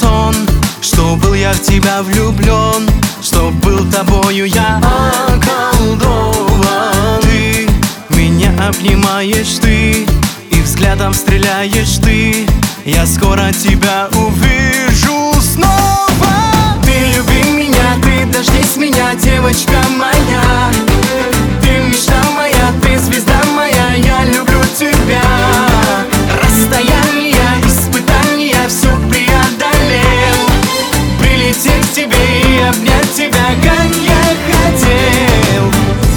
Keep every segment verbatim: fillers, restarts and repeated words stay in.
сон, что был я в тебя влюблен, что был тобою я околдован. Ты меня обнимаешь, ты и взглядом стреляешь ты. Я скоро тебя увижу снова. Ты люби меня, ты дождись меня, девочка моя. Ты мечта моя, ты звезда моя, я люблю тебя. Расстояние, испытания, все преодолел, прилететь к тебе и обнять тебя, как я хотел.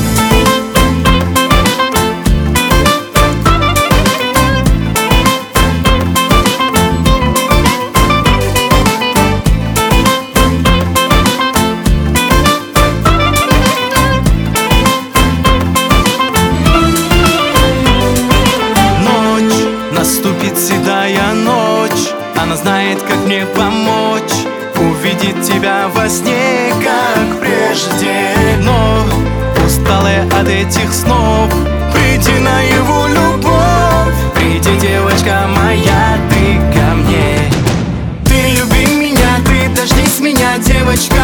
Наступит седая ночь, она знает, как мне помочь увидеть тебя во сне, как прежде. Но усталая от этих снов, приди на его любовь. Приди, девочка моя, ты ко мне. Ты люби меня, ты дождись меня, девочка